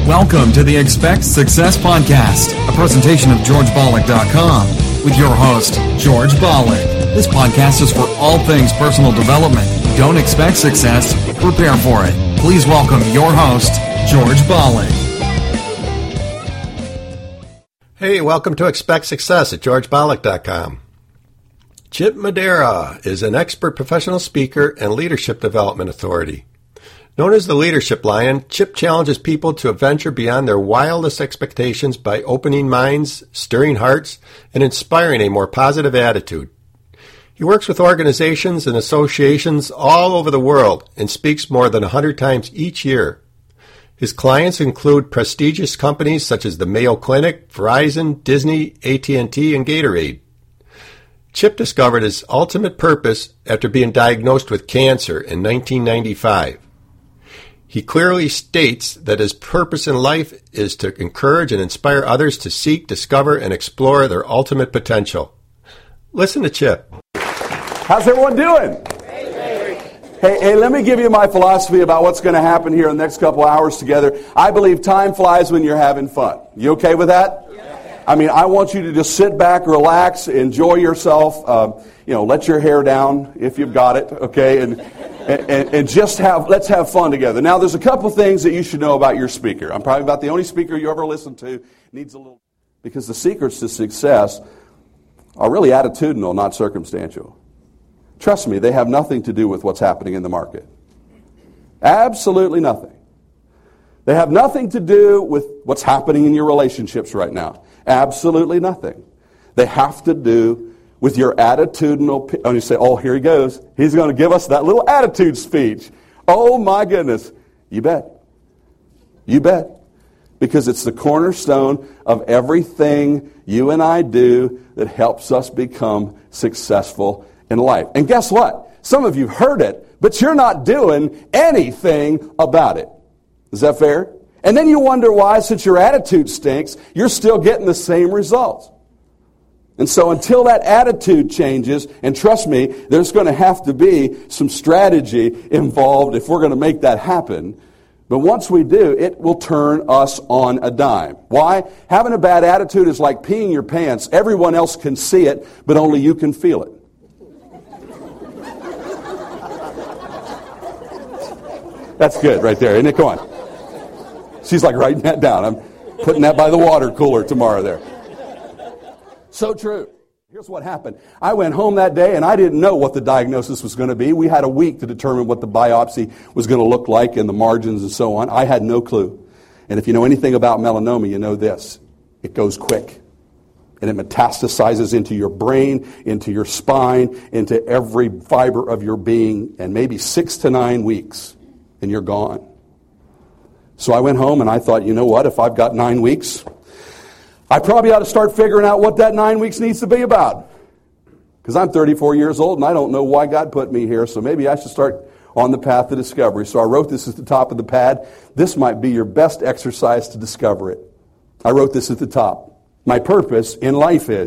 Welcome to the Expect Success Podcast, a presentation of GeorgeBollock.com with your host, George Bollock. This podcast is for all things personal development. Don't expect success, prepare for it. Please welcome your host, George Bollock. Hey, welcome to Expect Success at GeorgeBollock.com. Chip Madeira is an expert professional speaker and leadership development authority. Known as the Leadership Lion, Chip challenges people to venture beyond their wildest expectations by opening minds, stirring hearts, and inspiring a more positive attitude. He works with organizations and associations all over the world and speaks more than 100 times each year. His clients include prestigious companies such as the Mayo Clinic, Verizon, Disney, AT&T, and Gatorade. Chip discovered his ultimate purpose after being diagnosed with cancer in 1995. He clearly states that his purpose in life is to encourage and inspire others to seek, discover, and explore their ultimate potential. Listen to Chip. How's everyone doing? Hey, let me give you my philosophy about what's going to happen here in the next couple hours together. I believe time flies when you're having fun. You okay with that? Yeah. I mean, I want you to just sit back, relax, enjoy yourself. Let your hair down if you've got it, okay? And just let's have fun together. Now, there's a couple things that you should know about your speaker. I'm probably about the only speaker you ever listen to needs a little, because the secrets to success are really attitudinal, not circumstantial. Trust me, they have nothing to do with what's happening in the market. Absolutely nothing. They have nothing to do with what's happening in your relationships right now. Absolutely nothing. They have to do with your attitudinal, and you say, oh, here he goes. He's going to give us that little attitude speech. Oh, my goodness. You bet. You bet. Because it's the cornerstone of everything you and I do that helps us become successful in life. And guess what? Some of you heard it, but you're not doing anything about it. Is that fair? And then you wonder why, since your attitude stinks, you're still getting the same results. And so until that attitude changes, and trust me, there's going to have to be some strategy involved if we're going to make that happen. But once we do, it will turn us on a dime. Why? Having a bad attitude is like peeing your pants. Everyone else can see it, but only you can feel it. That's good right there, isn't it? Come on. She's like writing that down. I'm putting that by the water cooler tomorrow there. So true. Here's what happened. I went home that day and I didn't know what the diagnosis was going to be. We had a week to determine what the biopsy was going to look like and the margins and so on. I had no clue. And if you know anything about melanoma, you know this. It goes quick. And it metastasizes into your brain, into your spine, into every fiber of your being, and maybe 6 to 9 weeks, and you're gone. So I went home and I thought, you know what, if I've got 9 weeks, I probably ought to start figuring out what that 9 weeks needs to be about. Because I'm 34 years old and I don't know why God put me here, so maybe I should start on the path to discovery. So I wrote this at the top of the pad. This might be your best exercise to discover it. I wrote this at the top. My purpose in life is ...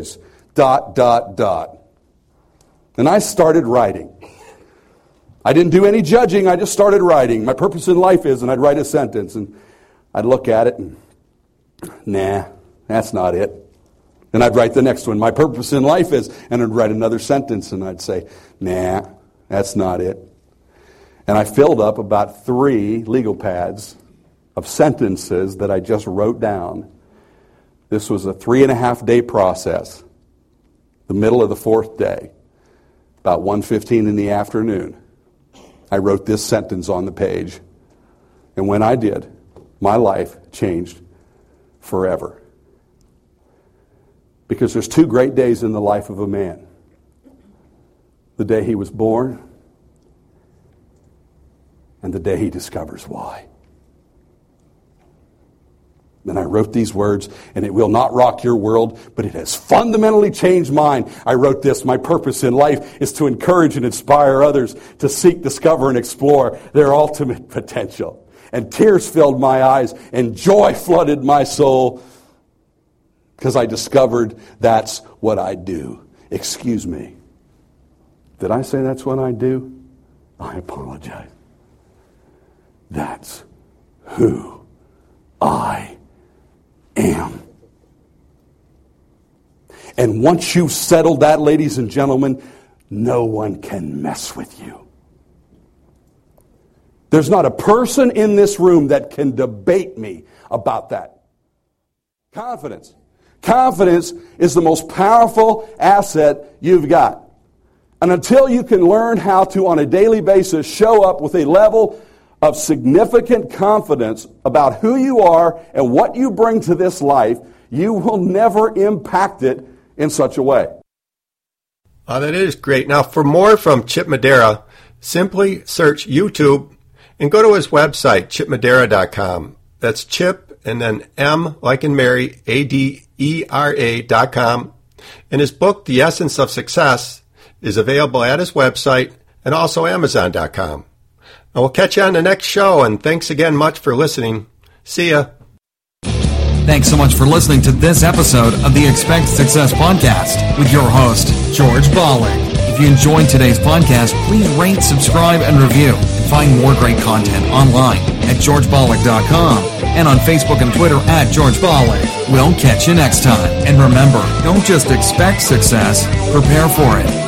And I started writing. I didn't do any judging, I just started writing. My purpose in life is, and I'd write a sentence, and I'd look at it and, nah. That's not it. And I'd write the next one. My purpose in life is, and I'd write another sentence and I'd say, nah, that's not it. And I filled up about 3 legal pads of sentences that I just wrote down. This was a 3.5-day process. The middle of the 4th day, about 1:15 in the afternoon, I wrote this sentence on the page. And when I did, my life changed forever. Because there's 2 great days in the life of a man. The day he was born and the day he discovers why. Then I wrote these words, and it will not rock your world, but it has fundamentally changed mine. I wrote this: my purpose in life is to encourage and inspire others to seek, discover, and explore their ultimate potential. And tears filled my eyes, and joy flooded my soul, because I discovered that's what I do. Excuse me. Did I say that's what I do? I apologize. That's who I And once you've settled that, ladies and gentlemen, no one can mess with you. There's not a person in this room that can debate me about that. Confidence. Confidence is the most powerful asset you've got. And until you can learn how to, on a daily basis, show up with a level of significant confidence about who you are and what you bring to this life, you will never impact it in such a way. That is great. Now, for more from Chip Madera, simply search YouTube and go to his website, chipmadera.com. That's Chip and then M, like in Mary, ADERA.com. And his book, The Essence of Success, is available at his website and also Amazon.com. Now, we'll catch you on the next show, and thanks again much for listening. See ya. Thanks so much for listening to this episode of the Expect Success Podcast with your host, George Bollig. If you enjoyed today's podcast, please rate, subscribe, and review. And find more great content online at georgebollig.com and on Facebook and Twitter at George Bollig. We'll catch you next time. And remember, don't just expect success, prepare for it.